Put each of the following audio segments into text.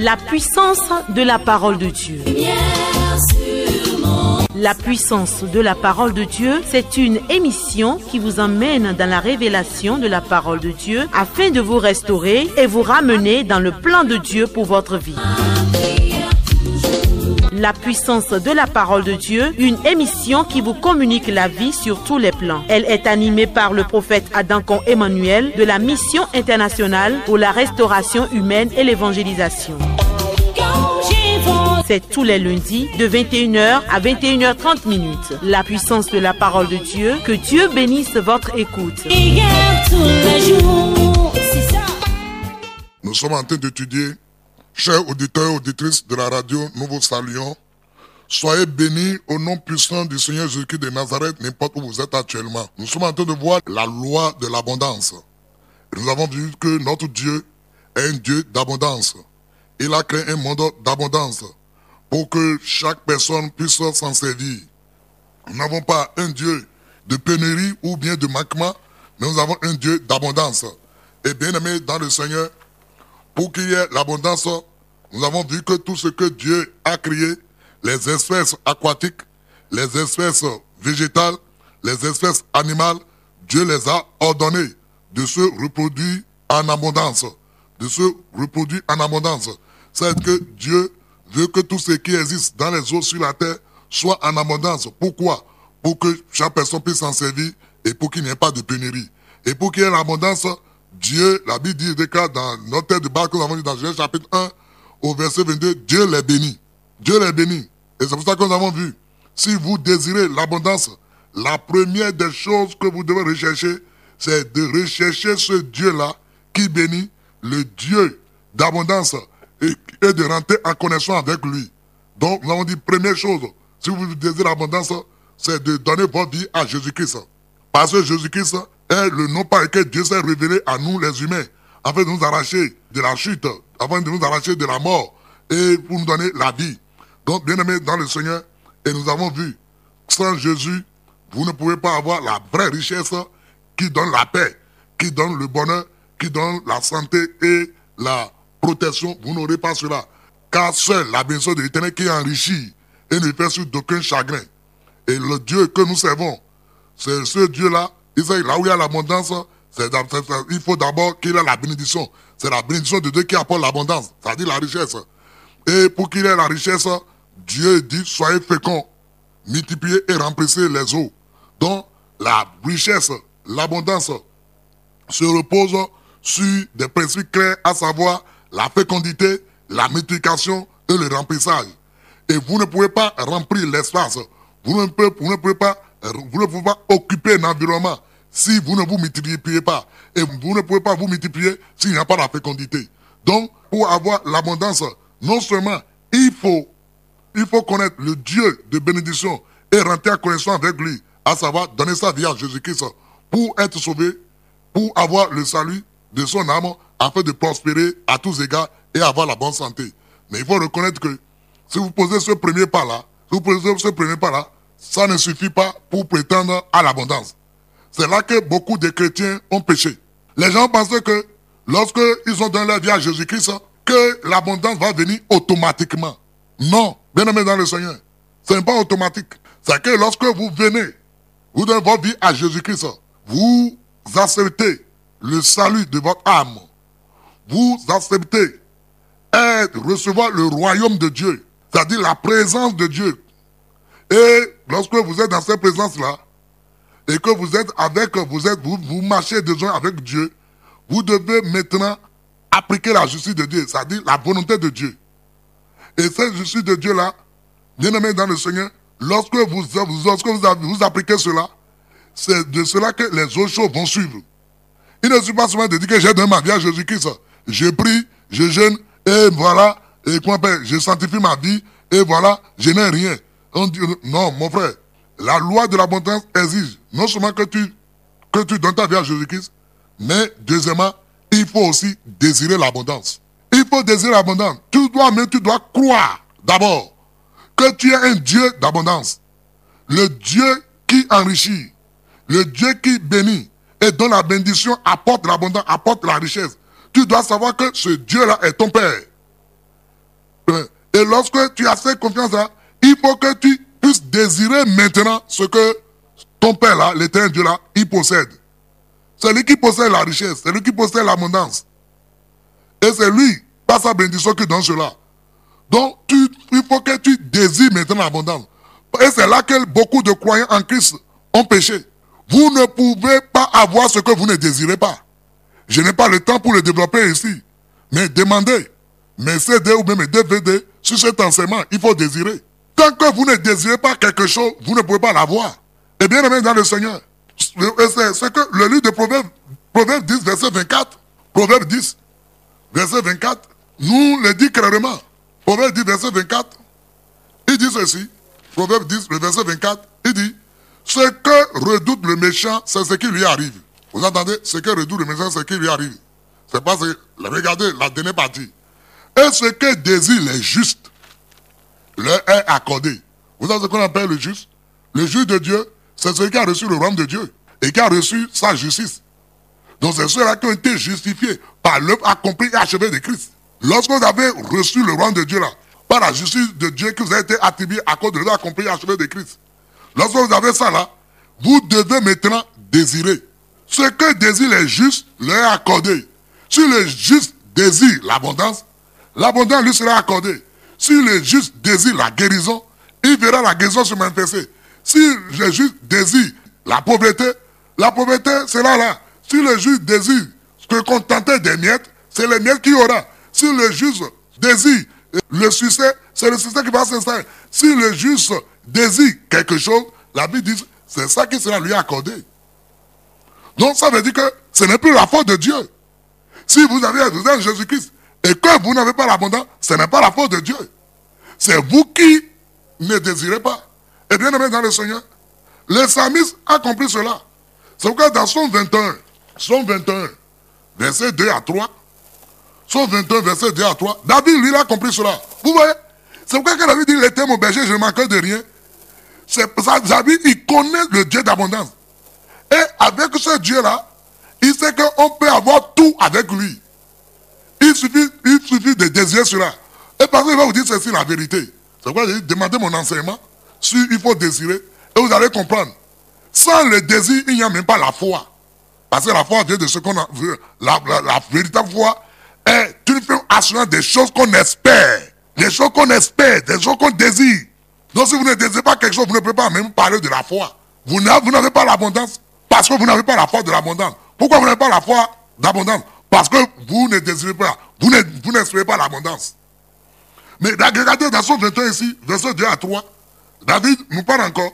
La puissance de la parole de Dieu. La puissance de la parole de Dieu, c'est une émission qui vous emmène dans la révélation de la parole de Dieu afin de vous restaurer et vous ramener dans le plan de Dieu pour votre vie. La puissance de la parole de Dieu, une émission qui vous communique la vie sur tous les plans. Elle est animée par le prophète Adankon Emmanuel de la Mission internationale pour la restauration humaine et l'évangélisation. C'est tous les lundis de 21h à 21h30 minutes. La puissance de la parole de Dieu, que Dieu bénisse votre écoute. Nous sommes en train d'étudier, chers auditeurs et auditrices de la radio, nous vous saluons. Soyez bénis au nom puissant du Seigneur Jésus-Christ de Nazareth, n'importe où vous êtes actuellement. Nous sommes en train de voir la loi de l'abondance. Nous avons vu que notre Dieu est un Dieu d'abondance. Il a créé un monde d'abondance pour que chaque personne puisse s'en servir. Nous n'avons pas un Dieu de pénurie ou bien de manquement, mais nous avons un Dieu d'abondance. Et bien aimé dans le Seigneur, pour qu'il y ait l'abondance, nous avons vu que tout ce que Dieu a créé, les espèces aquatiques, les espèces végétales, les espèces animales, Dieu les a ordonnées de se reproduire en abondance. De se reproduire en abondance. C'est que Dieu veut que tout ce qui existe dans les eaux sur la terre soit en abondance. Pourquoi? Pour que chaque personne puisse s'en servir et pour qu'il n'y ait pas de pénurie. Et pour qu'il y ait l'abondance, Dieu, la Bible dit, déclare dans notre terre de base que nous avons dit dans Genèse chapitre 1, au verset 22, Dieu les bénit. Dieu les bénit. Et c'est pour ça que nous avons vu, si vous désirez l'abondance, la première des choses que vous devez rechercher, c'est de rechercher ce Dieu-là qui bénit, le Dieu d'abondance, et de rentrer en connexion avec lui. Donc, nous avons dit, première chose, si vous désirez l'abondance, c'est de donner votre vie à Jésus-Christ. Parce que Jésus-Christ est le nom par lequel Dieu s'est révélé à nous, les humains, afin de nous arracher de la chute, afin de nous arracher de la mort, et pour nous donner la vie. Donc, bien aimés dans le Seigneur, et nous avons vu, sans Jésus, vous ne pouvez pas avoir la vraie richesse qui donne la paix, qui donne le bonheur, qui donne la santé et la protection. Vous n'aurez pas cela. Car seule la bénédiction de l'Éternel qui enrichit et ne fait sur d'aucun chagrin. Et le Dieu que nous servons, c'est ce Dieu-là, là où il y a l'abondance, il faut d'abord qu'il ait la bénédiction. C'est la bénédiction de Dieu qui apporte l'abondance, c'est-à-dire la richesse. Et pour qu'il ait la richesse, Dieu dit, soyez féconds, multipliez et remplissez les eaux. Donc, la richesse, l'abondance se repose sur des principes clairs, à savoir la fécondité, la multiplication et le remplissage. Et vous ne pouvez pas remplir l'espace, vous ne pouvez pas occuper un environnement si vous ne vous multipliez pas. Et vous ne pouvez pas vous multiplier s'il n'y a pas la fécondité. Donc, pour avoir l'abondance, non seulement il faut connaître le Dieu de bénédiction et rentrer en connexion avec lui, à savoir donner sa vie à Jésus-Christ pour être sauvé, pour avoir le salut de son âme, afin de prospérer à tous égards et avoir la bonne santé. Mais il faut reconnaître que si vous posez ce premier pas-là, ça ne suffit pas pour prétendre à l'abondance. C'est là que beaucoup de chrétiens ont péché. Les gens pensaient que lorsqu'ils ont donné leur vie à Jésus-Christ, que l'abondance va venir automatiquement. Non, bien aimé dans le Seigneur, ce n'est pas automatique. C'est que lorsque vous venez, vous donnez votre vie à Jésus-Christ, vous acceptez le salut de votre âme. Vous acceptez et recevoir le royaume de Dieu, c'est-à-dire la présence de Dieu. Et lorsque vous êtes dans cette présence-là, et que vous êtes vous marchez déjà avec Dieu, vous devez maintenant appliquer la justice de Dieu, c'est-à-dire la volonté de Dieu. Et cette justice de Dieu-là, bien aimé dans le Seigneur, lorsque vous appliquez cela, c'est de cela que les autres choses vont suivre. Il ne suffit pas seulement de dire que j'ai donné ma vie à Jésus-Christ. Je prie, je jeûne, et voilà, et je sanctifie ma vie, et voilà, je n'ai rien. On dit, non, mon frère, la loi de l'abondance exige non seulement que tu donnes ta vie à Jésus-Christ, mais deuxièmement, il faut aussi désirer l'abondance. Il faut désirer l'abondance. Tu dois croire d'abord que tu es un Dieu d'abondance. Le Dieu qui enrichit, le Dieu qui bénit, et dont la bénédiction apporte l'abondance, apporte la richesse. Tu dois savoir que ce Dieu-là est ton Père. Et lorsque tu as cette confiance-là, il faut que tu puisses désirer maintenant ce que ton Père là, l'éternel Dieu là, il possède. C'est lui qui possède la richesse, c'est lui qui possède l'abondance. Et c'est lui, par sa bénédiction, qui donne cela. Donc, il faut que tu désires maintenant l'abondance. Et c'est là que beaucoup de croyants en Christ ont péché. Vous ne pouvez pas avoir ce que vous ne désirez pas. Je n'ai pas le temps pour le développer ici. Mais demandez mes CD ou même mes DVD sur cet enseignement. Il faut désirer. Tant que vous ne désirez pas quelque chose, vous ne pouvez pas l'avoir. Et bien aimé dans le Seigneur, c'est que le livre de Proverbe 10, verset 24, Proverbe 10, verset 24, nous le dit clairement. Proverbe 10, verset 24, il dit ceci. Proverbe 10, le verset 24, il dit, ce que redoute le méchant, c'est ce qui lui arrive. Vous entendez? Ce que redoute le méchant, c'est ce qui lui arrive. C'est parce que, regardez la dernière partie. Et ce que désire les justes, leur est accordé. Vous savez ce qu'on appelle le juste? Le juste de Dieu, c'est celui qui a reçu le royaume de Dieu et qui a reçu sa justice. Donc c'est ceux-là qui ont été justifiés par l'œuvre accomplie et achevée de Christ. Lorsque vous avez reçu le royaume de Dieu là, par la justice de Dieu qui vous a été attribuée à cause de l'œuvre accomplie et achevée de Christ, lorsque vous avez ça là, vous devez maintenant désirer. Ce que désirent les justes leur est accordé. Si le juste désire l'abondance, l'abondance lui sera accordée. Si le juste désire la guérison, il verra la guérison se manifester. Si le juste désire la pauvreté sera là. Si le juste désire se contenter des miettes, c'est les miettes qu'il y aura. Si le juste désire le succès, c'est le succès qui va s'installer. Si le juste désire quelque chose, la Bible dit, c'est ça qui sera lui accordé. Donc ça veut dire que ce n'est plus la faute de Dieu. Si vous avez besoin de Jésus-Christ et que vous n'avez pas l'abondance, ce n'est pas la faute de Dieu. C'est vous qui ne désirez pas. Et bien aimé dans le Seigneur, le psalmiste a compris cela. C'est pourquoi dans Psaume 21, verset 2 à 3, Psaume 21, verset 2 à 3, David, lui, il a compris cela. Vous voyez? C'est pourquoi quand David dit, il était mon berger, je ne manquais de rien. C'est pour ça que David, il connaît le Dieu d'abondance. Et avec ce Dieu-là, il sait qu'on peut avoir tout avec lui. Il suffit de désirer cela. Et parce qu'il va vous dire ceci la vérité. C'est pourquoi je dis, demandez mon enseignement, si il faut désirer, et vous allez comprendre. Sans le désir, il n'y a même pas la foi. Parce que la foi vient de ce qu'on a vu. La véritable foi est une ferme assurance des choses qu'on espère. Des choses qu'on espère, des choses qu'on désire. Donc si vous ne désirez pas quelque chose, vous ne pouvez pas même parler de la foi. Vous n'avez pas l'abondance parce que vous n'avez pas la foi de l'abondance. Pourquoi vous n'avez pas la foi d'abondance? Parce que vous ne désirez pas, vous n'espérez pas l'abondance. Mais regardez dans son 21 ici, verset 2 à 3, David nous parle encore.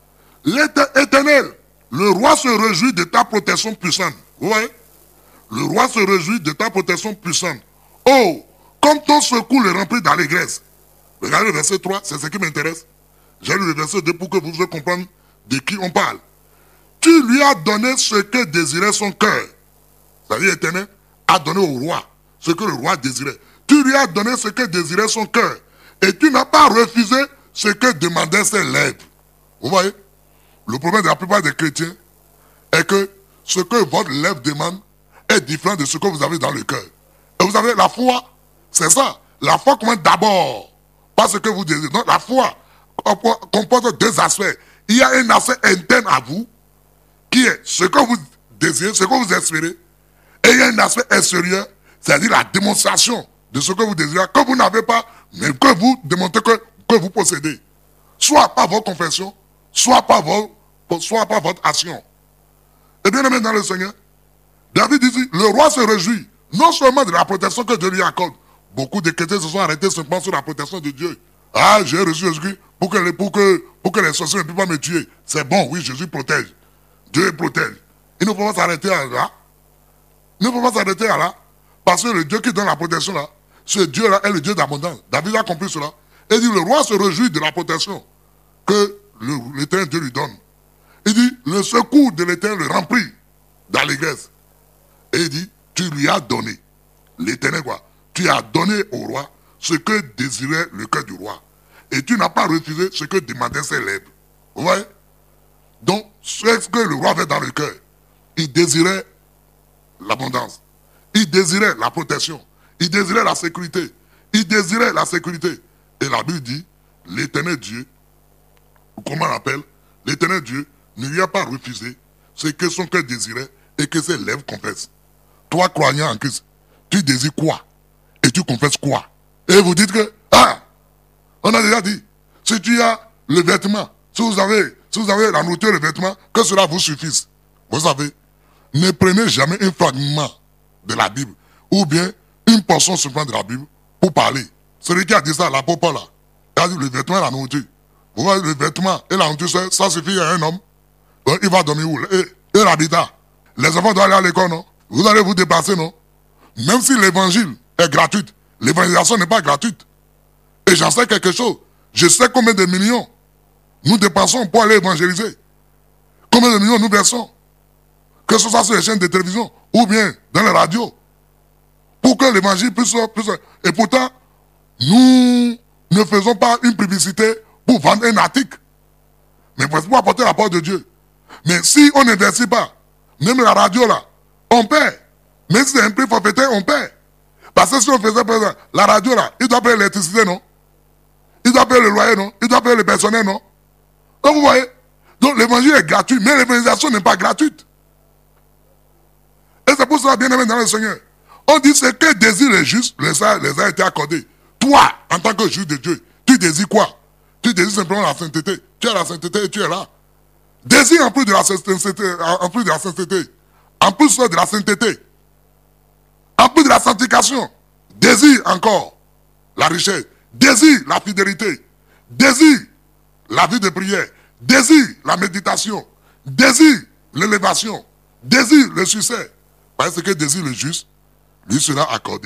L'Éternel, le roi se réjouit de ta protection puissante. Vous voyez? Le roi se réjouit de ta protection puissante. Oh, comme ton secours le remplit d'allégresse. Regardez le verset 3, c'est ce qui m'intéresse. J'ai lu le verset 2 pour que vous puissiez comprendre de qui on parle. Tu lui as donné ce que désirait son cœur. C'est-à-dire l'Éternel a donné au roi ce que le roi désirait. Tu lui as donné ce que désirait son cœur. Et tu n'as pas refusé ce que demandaient ses lèvres. Vous voyez? Le problème de la plupart des chrétiens est que ce que votre lèvre demande est différent de ce que vous avez dans le cœur. Et vous avez la foi, c'est ça. La foi commence d'abord par ce que vous désirez. Donc la foi comporte deux aspects. Il y a un aspect interne à vous, qui est ce que vous désirez, ce que vous espérez. Et il y a un aspect extérieur, c'est-à-dire la démonstration de ce que vous désirez, que vous n'avez pas, mais que vous démontrez que vous possédez. Soit par votre confession, soit par votre action. Et bien aimé dans le Seigneur, David dit, le roi se réjouit, non seulement de la protection que Dieu lui accorde. Beaucoup de chrétiens se sont arrêtés simplement sur la protection de Dieu. Ah, j'ai reçu Jésus pour que les sorciers ne puissent pas me tuer. C'est bon, oui, Jésus protège. Dieu protège. Il ne faut pas s'arrêter à là. Il ne faut pas s'arrêter à là. Parce que le Dieu qui donne la protection là, ce Dieu-là est le Dieu d'abondance. David a compris cela. Et dit, le roi se réjouit de la protection que l'Éternel Dieu lui donne. Il dit, le secours de l'Éternel le remplit d'allégresse. Et il dit, tu lui as donné. L'Éternel quoi? Tu as donné au roi ce que désirait le cœur du roi. Et tu n'as pas refusé ce que demandaient ses lèvres. Vous voyez? Donc, ce que le roi avait dans le cœur, il désirait l'abondance. Il désirait la protection. Il désirait la sécurité. Il désirait la sécurité. Et la Bible dit, l'Éternel Dieu, ou comment on l'appelle, l'Éternel Dieu ne lui a pas refusé ce que son cœur désirait et que ses lèvres confessent. Toi, croyant en Christ, tu désires quoi? Et tu confesses quoi? Et vous dites que, on a déjà dit, si tu as le vêtement, si vous avez la nourriture et le vêtement, que cela vous suffise. Vous savez, ne prenez jamais un fragment de la Bible, ou bien une portion seulement de la Bible, pour parler. Celui qui a dit ça, l'apôtre Paul, il a dit le vêtement et la nourriture. Vous voyez, le vêtement et la nourriture, ça suffit à un homme. Donc, il va dormir où? Et l'habitat. Les enfants doivent aller à l'école, non? Vous allez vous déplacer, non? Même si l'évangile est gratuit, l'évangélisation n'est pas gratuite. Et j'en sais quelque chose. Je sais combien de millions nous dépensons pour aller évangéliser. Combien de millions nous versons. Que ce soit sur les chaînes de télévision ou bien dans les radios. Pour que l'évangile puisse... Et pourtant, nous ne faisons pas une publicité pour vendre un article. Mais pour apporter la parole de Dieu. Mais si on n'investit pas, même la radio là, on paie. Même si c'est un prix forfaitaire, on paie. Parce que si on faisait par exemple, la radio là, il doit payer l'électricité, non? Il doit payer le loyer, non? Il doit payer le personnel, non? Donc vous voyez, donc l'évangile est gratuit, mais l'évangélisation n'est pas gratuite. Et c'est pour cela, bien aimé dans le Seigneur, on dit ce que désire les justes, les a été accordés. Toi, en tant que juge de Dieu, tu désires quoi? Tu désires simplement la sainteté. Tu as la sainteté et tu es là. Désire en plus de la sainteté, en plus de la sainteté, en plus de la sainteté, en plus de la sanctification, désire encore la richesse, désire la fidélité, désire la vie de prière, désire la méditation, désire l'élévation, désire le succès. Parce que désire le juste, lui sera accordé.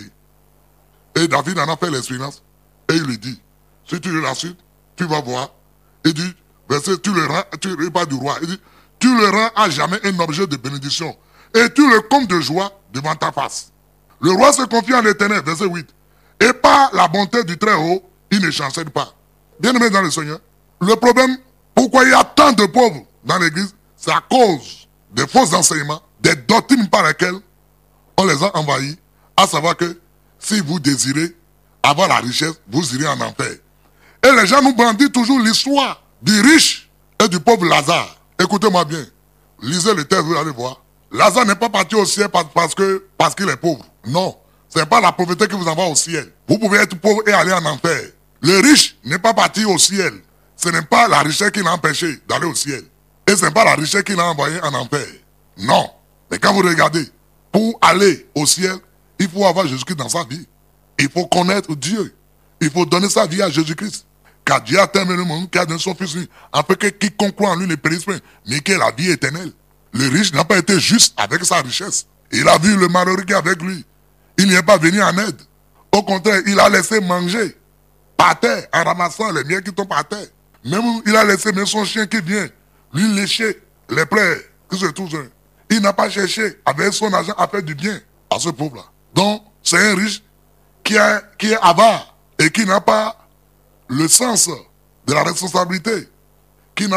Et David en a fait l'expérience. Et il lui dit, si tu le rassures, tu vas voir. Il dit, verset, tu le rends, pas du roi. Il dit, tu le rends à jamais un objet de bénédiction. Et tu le combles de joie devant ta face. Le roi se confie en l'Éternel, verset 8. Et par la bonté du Très-Haut, il ne chancelle pas. Bien-aimé dans le Seigneur, le problème, pourquoi il y a tant de pauvres dans l'église, c'est à cause des faux enseignements, des doctrines par lesquelles on les a envahis, à savoir que si vous désirez avoir la richesse, vous irez en enfer. Et les gens nous brandissent toujours l'histoire du riche et du pauvre Lazare. Écoutez-moi bien, lisez le texte, vous allez voir. Lazare n'est pas parti au ciel parce qu'il est pauvre. Non, ce n'est pas la pauvreté qui vous envoie au ciel. Vous pouvez être pauvre et aller en enfer. Le riche n'est pas parti au ciel. Ce n'est pas la richesse qui l'a empêché d'aller au ciel. Et ce n'est pas la richesse qui l'a envoyé en enfer. Non. Mais quand vous regardez, pour aller au ciel, il faut avoir Jésus-Christ dans sa vie. Il faut connaître Dieu. Il faut donner sa vie à Jésus-Christ. Car Dieu a tellement le monde qui a donné son Fils, afin que quiconque croit en lui ne périsse pas, mais qu'il ait la vie éternelle. Le riche n'a pas été juste avec sa richesse. Il a vu le malheureux qui est avec lui. Il n'y est pas venu en aide. Au contraire, il a laissé manger par terre, en ramassant les miens qui tombent par terre. Même il a laissé même son chien qui vient lui lécher les plaies qui se trouvent. Il n'a pas cherché avec son argent à faire du bien à ce pauvre-là. Donc, c'est un riche qui est avare et qui n'a pas le sens de la responsabilité. C'est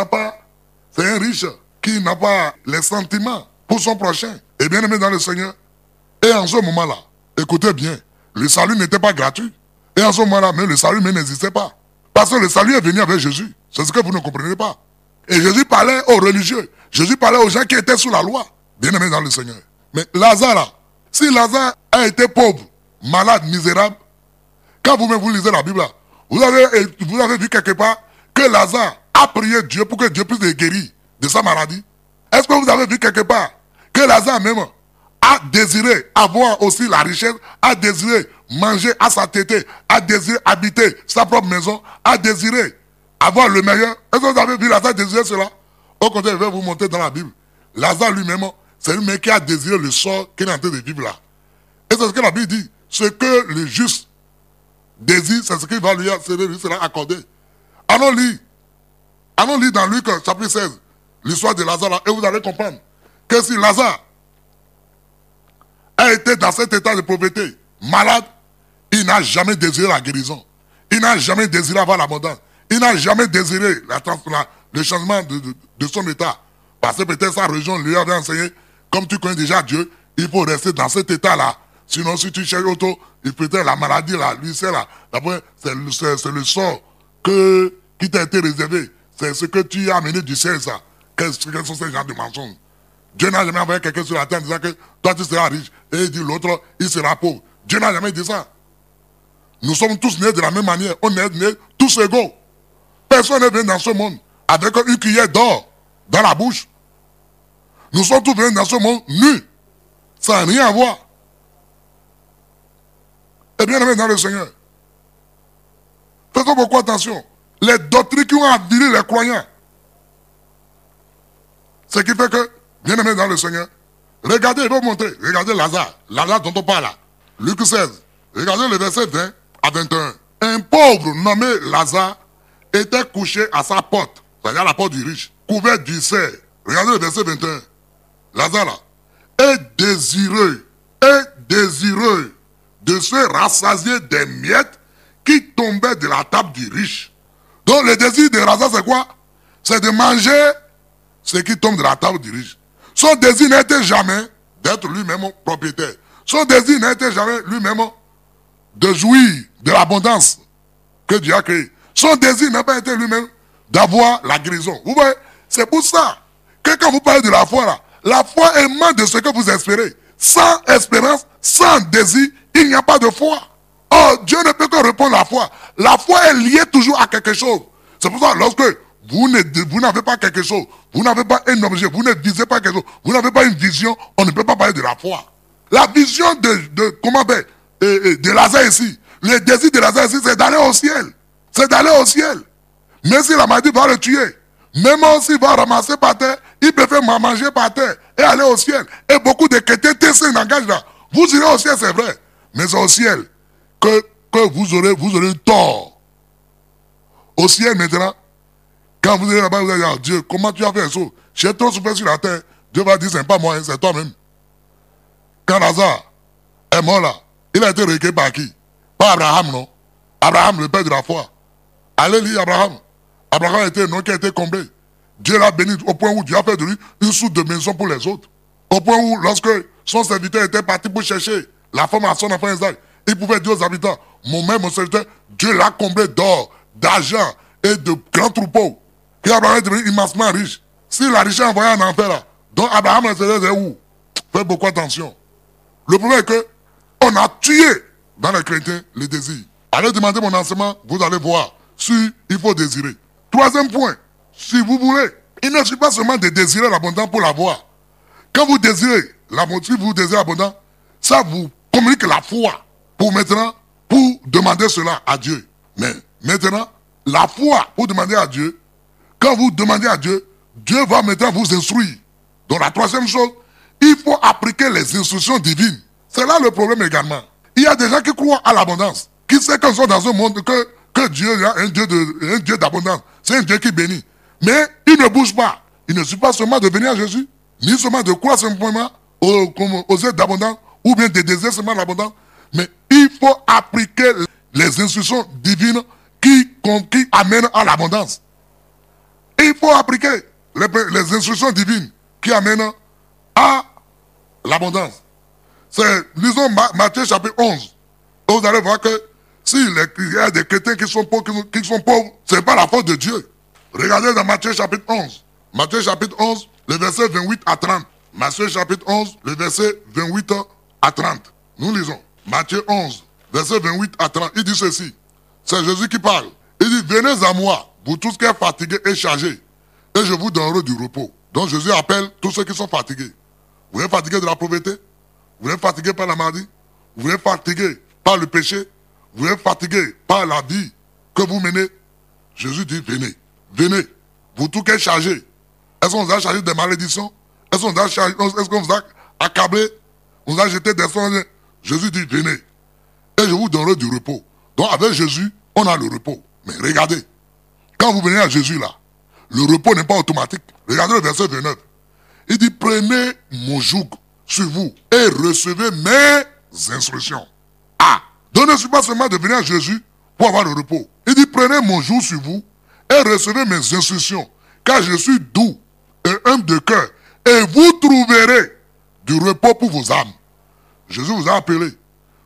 un riche qui n'a pas les sentiments pour son prochain. Et bien aimé dans le Seigneur. Et en ce moment-là, écoutez bien, le salut n'était pas gratuit. Et en ce moment-là, même le salut n'existait pas. Parce que le salut est venu avec Jésus. C'est ce que vous ne comprenez pas. Et Jésus parlait aux religieux. Jésus parlait aux gens qui étaient sous la loi. Bien aimé dans le Seigneur. Mais Lazare, là, si Lazare a été pauvre, malade, misérable, quand vous-même vous lisez la Bible, là, vous avez vu quelque part que Lazare a prié Dieu pour que Dieu puisse le guérir de sa maladie. Est-ce que vous avez vu quelque part que Lazare même a désiré avoir aussi la richesse, a désiré manger à sa tétée, a désiré habiter sa propre maison, a désiré avoir le meilleur? Est-ce que vous avez vu Lazare désirer cela? Au contraire, je vais vous montrer dans la Bible. Lazare lui-même, c'est lui-même qui a désiré le sort qu'il est en train de vivre là. Et c'est ce que la Bible dit. Ce que le juste désire, c'est ce qu'il va lui sera accordé. Allons lire dans Luc chapitre 16, l'histoire de Lazare là, et vous allez comprendre que si Lazare a été dans cet état de pauvreté, malade, il n'a jamais désiré la guérison. Il n'a jamais désiré avoir l'abondance. Il n'a jamais désiré le changement de son état. Parce que peut-être sa religion lui avait enseigné, comme tu connais déjà Dieu, il faut rester dans cet état-là. Sinon, si tu cherches auto, il peut-être la maladie, là, lui, c'est là. D'abord, c'est le sort qui t'a été réservé. C'est ce que tu as amené du ciel, ça. Quels sont ces gens de mensonges? Dieu n'a jamais envoyé quelqu'un sur la terre en disant que toi, tu seras riche. Et il dit l'autre, il sera pauvre. Dieu n'a jamais dit ça. Nous sommes tous nés de la même manière. On est nés tous égaux. Personne n'est venu dans ce monde avec une cuillère d'or dans la bouche. Nous sommes tous venus dans ce monde nus. Ça n'a rien à voir. Et bien aimé dans le Seigneur, faisons beaucoup attention. Les doctrines qui ont avilé les croyants. Ce qui fait que, bien aimé dans le Seigneur, regardez, il va vous montrer. Regardez Lazare. Lazare dont on parle là. Luc 16. Regardez le verset 20 à 21. Un pauvre nommé Lazare était couché à sa porte. C'est-à-dire à la porte du riche. Couvert d'ulcères. Regardez le verset 21. Lazare là. Est désireux de se rassasier des miettes qui tombaient de la table du riche. Donc le désir de Lazare c'est quoi? C'est de manger ce qui tombe de la table du riche. Son désir n'était jamais d'être lui-même propriétaire. Son désir n'était jamais lui-même de jouir de l'abondance que Dieu a créée. Son désir n'a pas été lui-même d'avoir la guérison. Vous voyez, c'est pour ça que quand vous parlez de la foi là, la foi émane de ce que vous espérez. Sans espérance, sans désir, il n'y a pas de foi. Oh, Dieu ne peut que répondre à la foi. La foi est liée toujours à quelque chose. C'est pour ça, lorsque vous n'avez pas quelque chose, vous n'avez pas un objet, vous ne visez pas quelque chose, vous n'avez pas une vision, on ne peut pas parler de la foi. La vision de Lazare ici, le désir de Lazare ici, c'est d'aller au ciel. C'est d'aller au ciel. Mais si la maladie va le tuer, même s'il va ramasser par terre, il préfère manger par terre et aller au ciel. Et beaucoup de chrétiens s'engagent là. Vous irez au ciel, c'est vrai. Mais c'est au ciel que vous aurez tort. Au ciel maintenant, quand vous allez là-bas, vous allez dire, Dieu, comment tu as fait ça? J'ai trop souffert sur la terre. Dieu va dire, c'est pas moi, c'est toi-même. Quand Lazare est mort là, il a été recueilli par qui? Par Abraham, non? Abraham, le père de la foi. Allez lire Abraham. Abraham était un nom qui a été comblé. Dieu l'a béni au point où Dieu a fait de lui une source de maison pour les autres. Au point où, lorsque son serviteur était parti pour chercher la femme à son enfant Isaac, il pouvait dire aux habitants, mon serviteur, Dieu l'a comblé d'or, d'argent et de grands troupeaux. Et Abraham est devenu immensement riche. Si la richesse est envoyée en enfer là, donc Abraham est où? Faites beaucoup attention. Le problème est que on a tué dans les chrétiens les désirs. Allez demander mon enseignement, vous allez voir si il faut désirer. Troisième point, si vous voulez, il ne suffit pas seulement de désirer l'abondance pour l'avoir. Quand vous désirez l'abondance, ça vous communique la foi pour demander cela à Dieu. Mais maintenant, la foi pour demander à Dieu, quand vous demandez à Dieu, Dieu va maintenant vous instruire. Donc la troisième chose, il faut appliquer les instructions divines. C'est là le problème également. Il y a des gens qui croient à l'abondance, qui savent qu'ils sont dans un monde que Dieu est un Dieu d'abondance. C'est un Dieu qui bénit. Mais il ne bouge pas. Il ne suffit pas seulement de venir à Jésus, ni seulement de croire simplement aux œuvres d'abondance, ou bien de désirer seulement l'abondance. Mais il faut appliquer les instructions divines qui amènent à l'abondance. Il faut appliquer les instructions divines qui amènent à l'abondance. Lisons Matthieu chapitre 11. Vous allez voir que s'il y a des chrétiens qui sont pauvres, ce n'est pas la faute de Dieu. Regardez dans Matthieu chapitre 11. Matthieu chapitre 11, le verset 28 à 30. Matthieu chapitre 11, le verset 28 à 30. Nous lisons. Matthieu 11, verset 28 à 30. Il dit ceci. C'est Jésus qui parle. Il dit, venez à moi, vous tous qui êtes fatigués et chargés, et je vous donnerai du repos. Donc Jésus appelle tous ceux qui sont fatigués. Vous êtes fatigués de la pauvreté? Vous êtes fatigués par la maladie? Vous êtes fatigués par le péché? Vous êtes fatigués par la vie que vous menez? Jésus dit, venez, venez, vous tous qui êtes chargés. Est-ce qu'on vous a chargé des malédictions? Est-ce qu'on vous a accablé? On vous a jeté des songes? Jésus dit, venez, et je vous donnerai du repos. Donc avec Jésus, on a le repos. Mais regardez, quand vous venez à Jésus là, le repos n'est pas automatique. Regardez le verset 29. Il dit, prenez mon joug sur vous et recevez mes instructions. Ah, donc ne suis pas seulement de venir à Jésus pour avoir le repos. Il dit, prenez mon joug sur vous et recevez mes instructions, car je suis doux et humble de cœur, et vous trouverez du repos pour vos âmes. Jésus vous a appelé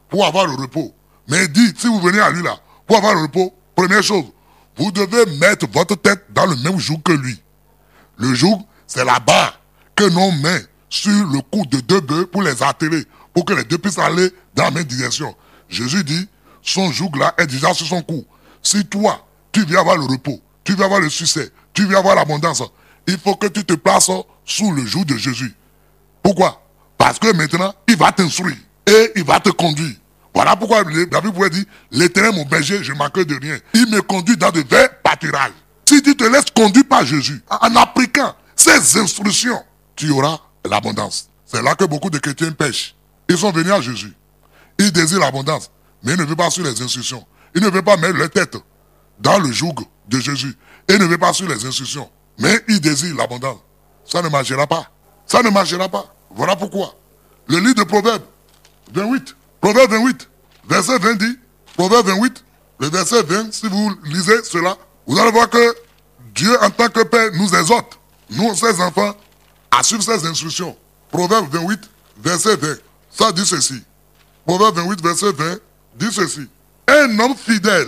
pour avoir le repos. Mais il dit, si vous venez à lui là, pour avoir le repos, première chose, vous devez mettre votre tête dans le même joug que lui. Le joug, c'est la barre que l'on met sur le cou de deux bœufs pour les atteler, pour que les deux puissent aller dans la même direction. Jésus dit, son joug là est déjà sur son cou. Si toi, tu viens avoir le repos, tu viens avoir le succès, tu viens avoir l'abondance, il faut que tu te places sous le joug de Jésus. Pourquoi? Parce que maintenant, il va t'instruire et il va te conduire. Voilà pourquoi David pouvait dire, l'Éternel mon berger, je ne manquerai de rien. Il me conduit dans de verts pâturages. Si tu te laisses conduire par Jésus, en appliquant ses instructions, tu auras l'abondance. C'est là que beaucoup de chrétiens pêchent. Ils sont venus à Jésus. Ils désirent l'abondance, mais ils ne veulent pas suivre les instructions. Ils ne veulent pas mettre leur tête dans le joug de Jésus. Ils ne veulent pas suivre les instructions, mais ils désirent l'abondance. Ça ne marchera pas. Ça ne marchera pas. Voilà pourquoi. Le livre de Proverbes 28, Proverbe 28, verset 20 dit, Proverbe 28, le verset 20, si vous lisez cela, vous allez voir que Dieu en tant que Père nous exhorte, nous ses enfants, à suivre ses instructions. Proverbe 28, verset 20, ça dit ceci. Proverbe 28, verset 20, dit ceci. Un homme fidèle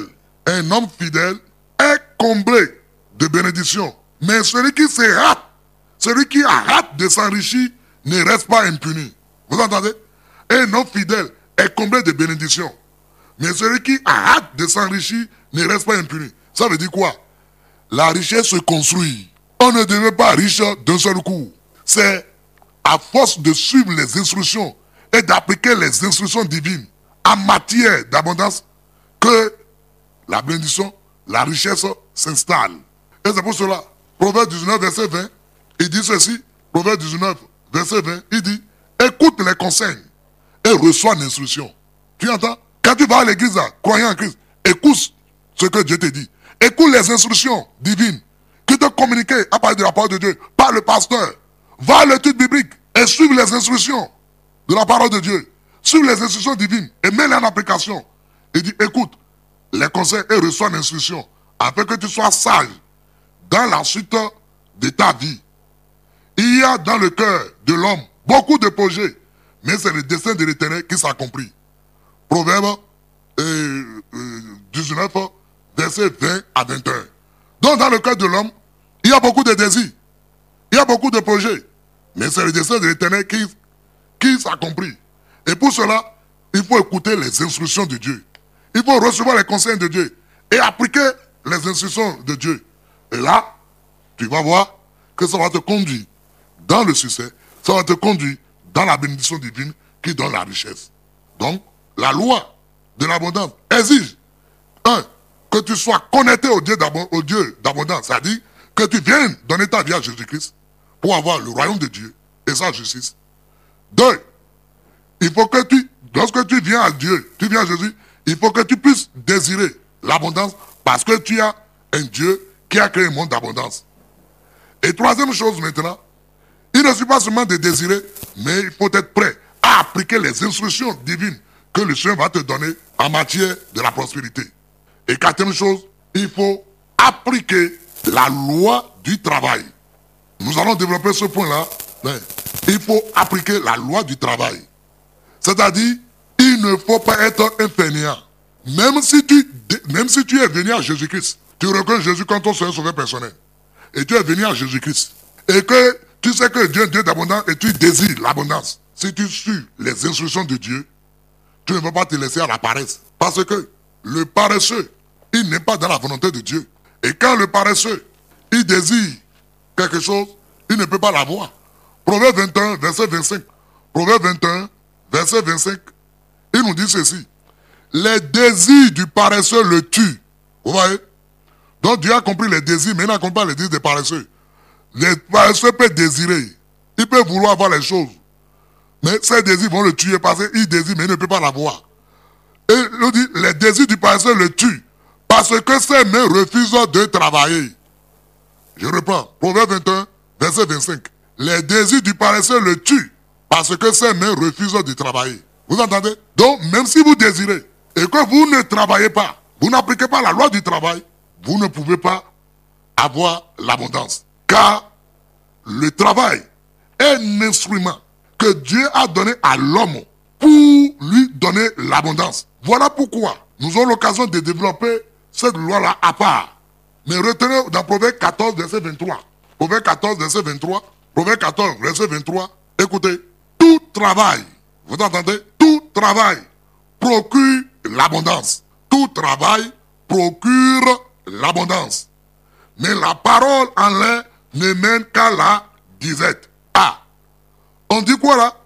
est comblé de bénédictions, mais celui qui se rate, celui qui a hâte de s'enrichir, ne reste pas impuni. Vous entendez? Un homme fidèle est comblé de bénédictions. Mais celui qui a hâte de s'enrichir ne reste pas impuni. Ça veut dire quoi? La richesse se construit. On ne devient pas riche d'un seul coup. C'est à force de suivre les instructions et d'appliquer les instructions divines en matière d'abondance que la bénédiction, la richesse s'installe. Et c'est pour cela, Proverbe 19, verset 20, il dit ceci, Proverbe 19, verset 20, il dit, écoute les conseils et reçois l'instruction. Tu entends? Quand tu vas à l'église, croyant en Christ, écoute ce que Dieu te dit. Écoute les instructions divines qui te communiquent à partir de la parole de Dieu par le pasteur. Va à l'étude biblique et suive les instructions de la parole de Dieu. Suive les instructions divines et mets-les en application. Il dit, écoute les conseils et reçois l'instruction afin que tu sois sage dans la suite de ta vie. Il y a dans le cœur de l'homme beaucoup de projets, mais c'est le dessein de l'Éternel qui s'accomplit. Proverbe 19, verset 20 à 21. Donc dans le cœur de l'homme, il y a beaucoup de désirs, il y a beaucoup de projets, mais c'est le dessein de l'Éternel qui s'accomplit. Et pour cela, il faut écouter les instructions de Dieu. Il faut recevoir les conseils de Dieu et appliquer les instructions de Dieu. Et là, tu vas voir que ça va te conduire dans le succès, ça va te conduire dans la bénédiction divine qui donne la richesse. Donc, la loi de l'abondance exige, que tu sois connecté au Dieu d'abondance, c'est-à-dire que tu viennes donner ta vie à Jésus-Christ pour avoir le royaume de Dieu et sa justice. 2, il faut que lorsque tu viens à Dieu, tu viens à Jésus, il faut que tu puisses désirer l'abondance parce que tu as un Dieu qui a créé un monde d'abondance. Et troisième chose maintenant, il ne suffit pas seulement de désirer, mais il faut être prêt à appliquer les instructions divines que le Seigneur va te donner en matière de la prospérité. Et quatrième chose, il faut appliquer la loi du travail. Nous allons développer ce point-là. Il faut appliquer la loi du travail. C'est-à-dire, il ne faut pas être un fainéant. Même si tu es venu à Jésus-Christ, tu reconnais Jésus comme ton Seigneur sauveur personnel. Et tu es venu à Jésus-Christ. Et que tu sais que Dieu est Dieu d'abondance et tu désires l'abondance. Si tu suis les instructions de Dieu, tu ne vas pas te laisser à la paresse. Parce que le paresseux, il n'est pas dans la volonté de Dieu. Et quand le paresseux, il désire quelque chose, il ne peut pas l'avoir. Proverbe 21, verset 25. Proverbe 21, verset 25. Il nous dit ceci. Les désirs du paresseux le tuent. Vous voyez? Donc Dieu a compris les désirs, mais il n'a compris pas les désirs des paresseux. Les paresseux peuvent désirer. Ils peuvent vouloir avoir les choses. Mais ces désirs vont le tuer parce qu'il désire, mais il ne peut pas l'avoir. Et il nous dit, les désirs du paresseux le tuent parce que ses mains refusent de travailler. Je reprends. Proverbe 21, verset 25. Les désirs du paresseux le tuent parce que ses mains refusent de travailler. Vous entendez? Donc, même si vous désirez et que vous ne travaillez pas, vous n'appliquez pas la loi du travail, vous ne pouvez pas avoir l'abondance. Car le travail est un instrument que Dieu a donné à l'homme pour lui donner l'abondance. Voilà pourquoi nous aurons l'occasion de développer cette loi-là à part. Mais retenez dans Proverbe 14, verset 23. Proverbe 14, verset 23. Proverbe 14, verset 23. Écoutez, tout travail, vous entendez? Tout travail procure l'abondance. Tout travail procure l'abondance. Mais la parole en l'air ne mène qu'à la disette. Ah, on dit quoi là?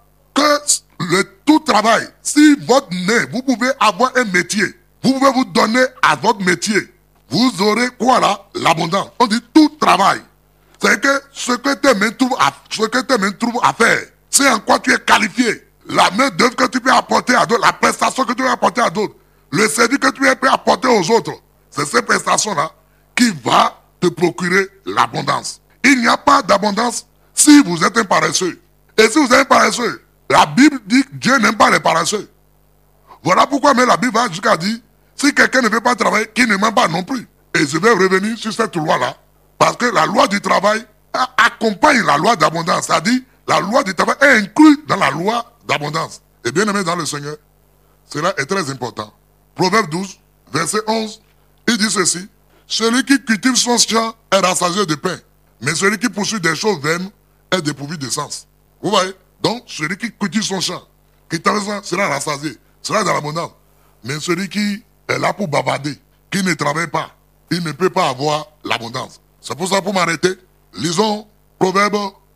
Que tout travail, si votre nez, vous pouvez avoir un métier, vous pouvez vous donner à votre métier, vous aurez quoi là? L'abondance. On dit tout travail. C'est que ce que tes mains trouvent à faire, c'est en quoi tu es qualifié. La main d'œuvre que tu peux apporter à d'autres, la prestation que tu peux apporter à d'autres, le service que tu peux apporter aux autres, c'est ces prestations-là qui va te procurer l'abondance. Il n'y a pas d'abondance si vous êtes un paresseux. Et si vous êtes un paresseux, la Bible dit que Dieu n'aime pas les paresseux. Voilà pourquoi même la Bible va jusqu'à dire, si quelqu'un ne veut pas travailler, qu'il ne m'aime pas non plus. Et je vais revenir sur cette loi-là, parce que la loi du travail accompagne la loi d'abondance. C'est-à-dire, la loi du travail est inclue dans la loi d'abondance. Et bien aimé dans le Seigneur, cela est très important. Proverbe 12, verset 11, il dit ceci, celui qui cultive son champ est rassasié de pain, mais celui qui poursuit des choses vaines est dépourvu de sens. Vous voyez? Donc, celui qui cultive son champ, qui travaille, sera rassasié, sera dans l'abondance. Mais celui qui est là pour bavarder, qui ne travaille pas, il ne peut pas avoir l'abondance. C'est pour ça, pour m'arrêter, lisons Proverbe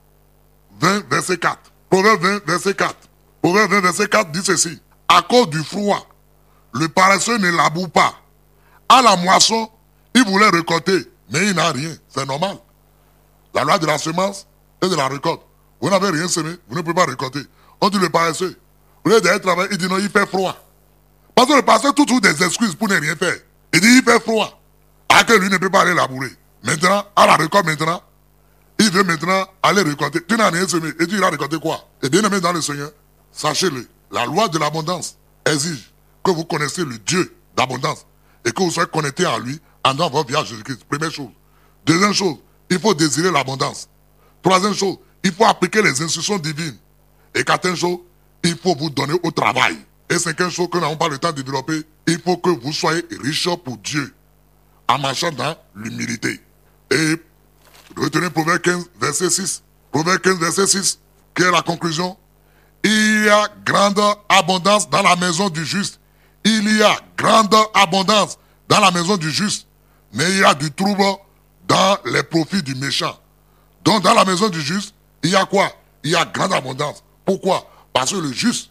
20, verset 4. Proverbe 20, verset 4. Proverbe 20, verset 4 dit ceci. À cause du froid, le paresseux ne laboure pas. À la moisson, il voulait récolter, mais il n'a rien. C'est normal. La loi de la semence et de la récolte. Vous n'avez rien semé, vous ne pouvez pas récolter. On dit le paresseux. Vous voulez d'aller travailler, il dit non, il fait froid. Parce que le paresseux trouve des excuses pour ne rien faire. Il dit il fait froid. Alors que lui ne peut pas aller labourer. Maintenant, à la récolte maintenant, il veut maintenant aller récolter. Tu n'as rien semé. Et tu iras récolter quoi? Et bien aimé dans le Seigneur, sachez-le, la loi de l'abondance exige que vous connaissiez le Dieu d'abondance et que vous soyez connecté à lui en dans votre vie à Jésus-Christ. Première chose. Deuxième chose, il faut désirer l'abondance. Troisième chose, il faut appliquer les instructions divines. Et quatrième chose, il faut vous donner au travail. Et cinquième chose que nous n'avons pas le temps de développer, il faut que vous soyez riches pour Dieu en marchant dans l'humilité. Et retenez Proverbe 15, verset 6. Proverbe 15, verset 6, qui est la conclusion. Il y a grande abondance dans la maison du juste. Il y a grande abondance dans la maison du juste. Mais il y a du trouble dans les profits du méchant. Donc dans la maison du juste, il y a quoi? Il y a grande abondance. Pourquoi? Parce que le juste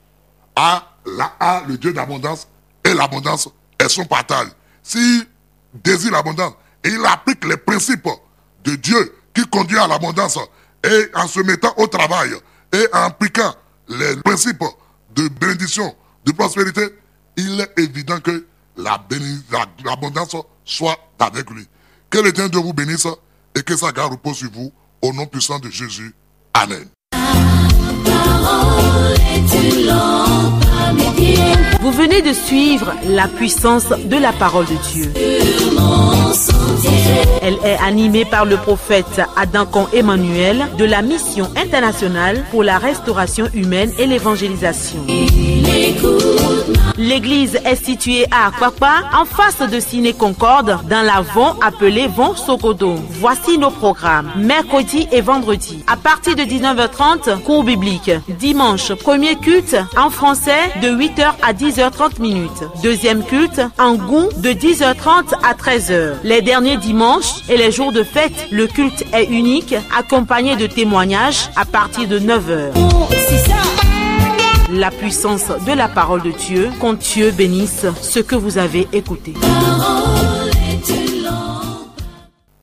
a le Dieu d'abondance et l'abondance est son partage. S'il désire l'abondance et il applique les principes de Dieu qui conduit à l'abondance et en se mettant au travail et en appliquant les principes de bénédiction, de prospérité, il est évident que l'abondance soit avec lui. Que l'Éternel Dieu vous bénisse et que sa grâce repose sur vous au nom puissant de Jésus. Amen. Vous venez de suivre la puissance de la parole de Dieu. Elle est animée par le prophète Adankan Emmanuel de la Mission internationale pour la restauration humaine et l'évangélisation. L'église est située à Akwakwa, en face de Ciné Concorde, dans la Von appelée Von Sokodo. Voici nos programmes. Mercredi et vendredi, à partir de 19h30, cours biblique. Dimanche, premier culte en français de 8h à 10h30 minutes. Deuxième culte en goût de 10h30 à 13h. Les derniers dimanches et les jours de fête, le culte est unique, accompagné de témoignages à partir de 9h. La puissance de la parole de Dieu, qu'Dieu bénisse ce que vous avez écouté.